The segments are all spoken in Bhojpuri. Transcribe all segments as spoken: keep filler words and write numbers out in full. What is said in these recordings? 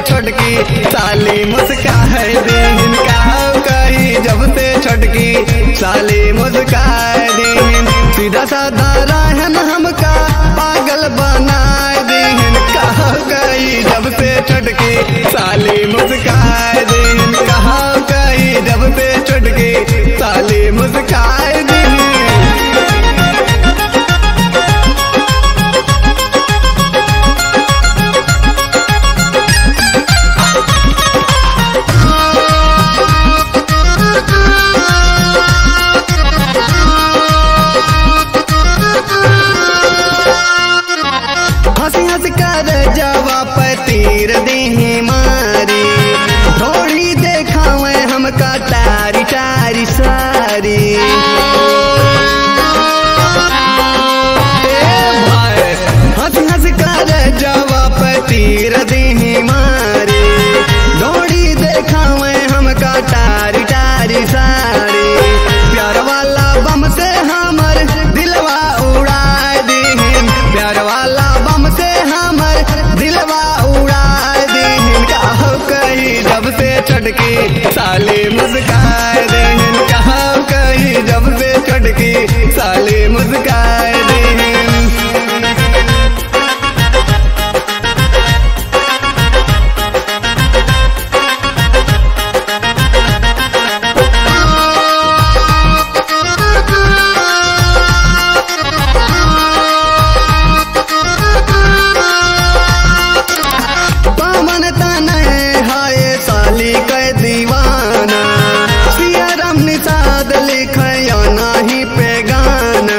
छोटकी साली मुस्काए दिन कहा कही जब से छोटकी साली मुस्काए दिन सीधा साधा रहन हमका पागल बनाए दिन कहा कही जब से छोटकी साली मुस्काए दिन कहा कही जब से छोटकी साली मुस्काए दिन। हंसी हंस कर जवा पतीर दी मारी थोड़ी देखावे हमका तारी तारी सारी हंस हंस कर जवा पतीर दी मारी थोड़ी देखावे हमका तारी तारी सारी प्यार वाला बम से हमर दिलवा उड़ाए दीन प्यार वाला बम से हमर दिलवा उड़ाए दीन कहो कही जब से छोटकी साली मुस्काए दीन कहो कही जब से छोटकी साली मुस्काए दीन। साली के दीवाना सिया राम निषाद लिखया नहीं पे गाना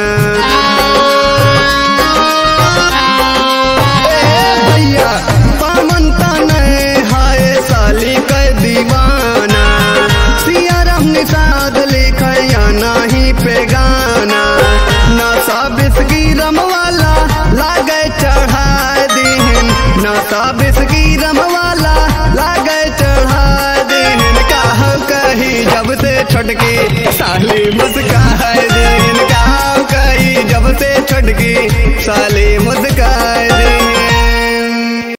भैया पामन तने हाय साली के दीवाना सिया राम निषाद लिखया नहीं पे गाना नशा बिस्की रम वाला लागे चढ़ाए दीन नशा बिस्की रम वाला लागे चढ़ा दिन कहा कही जब से छोटकी साली मुस्काए दिन कहा कही जब से छोटकी साली मुस्काए